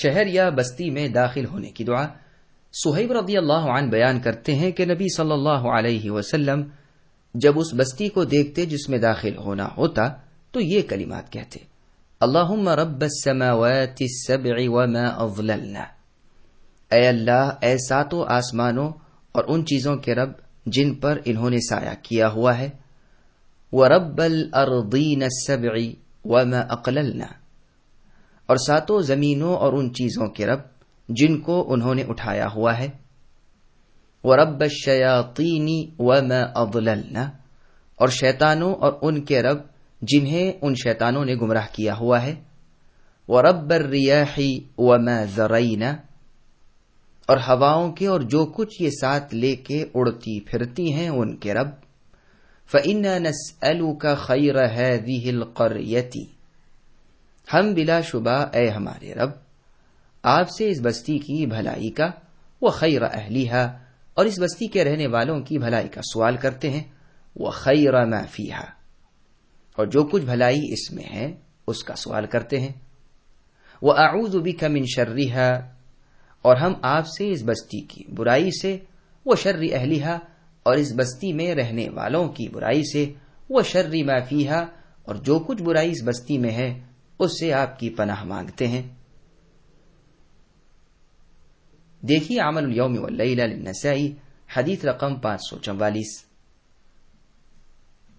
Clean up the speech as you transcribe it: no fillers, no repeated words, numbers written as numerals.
شہر یا بستی میں داخل ہونے کی دعا۔ صہیب رضی اللہ عنہ بیان کرتے ہیں کہ نبی صلی اللہ علیہ وسلم جب اس بستی کو دیکھتے جس میں داخل ہونا ہوتا تو یہ کلمات کہتے: اللہم رب السماوات السبع وما اضللنا، اے اللہ، اے ساتوں آسمانوں اور ان چیزوں کے رب جن پر انہوں نے سایہ کیا ہوا ہے، ورب الارضین السبع وما اقللنا، اور ساتوں زمینوں اور ان چیزوں کے رب جن کو انہوں نے اٹھایا ہوا ہے، ورب الشیاطین وما اضللنا، اور شیطانوں اور ان کے رب جنہیں ان شیطانوں نے گمراہ کیا ہوا ہے، ورب الریاح وما ذرینا، اور ہواؤں کے اور جو کچھ یہ ساتھ لے کے اڑتی پھرتی ہیں ان کے رب، فإنا نسألك خیر هذه القریة، ہم بلا شبہ اے ہمارے رب آپ سے اس بستی کی بھلائی کا، وخیر اہلیہا، اور اس بستی کے رہنے والوں کی بھلائی کا سوال کرتے ہیں، وخیر ما فیہا، اور جو کچھ بھلائی اس میں ہے اس کا سوال کرتے ہیں، وَأَعُوذُ بِكَ مِن شَرِّهَا، اور ہم آپ سے اس بستی کی برائی سے، وَشَرِّ أَهْلِهَا، اور اس بستی میں رہنے والوں کی برائی سے، وَشَرِّ مَا فِيهَا، اور جو کچھ برائی اس بستی میں ہے اس سے آپ کی پناہ مانگتے ہیں۔ دیکھیے عمل الیوم واللیلہ للنسائی، حدیث رقم 544۔